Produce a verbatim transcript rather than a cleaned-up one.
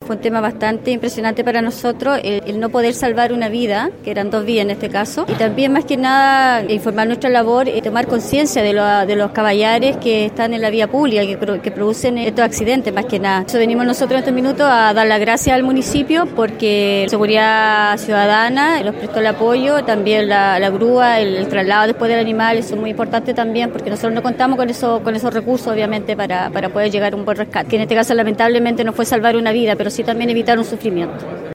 fue un tema bastante impresionante para nosotros, el, el no poder salvar una vida, que eran dos vidas en este caso, y también más que nada informar nuestra labor y tomar conciencia de, lo, de los caballares que están en la vía pública, que, que producen estos accidentes más que nada. Eso venimos nosotros en estos minutos a dar las gracias al municipio porque la seguridad ciudadana nos prestó el apoyo, también la, la grúa, el, el traslado después del animal, eso es muy importante también porque nosotros no contamos con, eso, con esos recursos obviamente para, para poder llegar a un buen rescate, que en este caso lamentablemente no fue salvar una vida, pero sí también evitar un sufrimiento.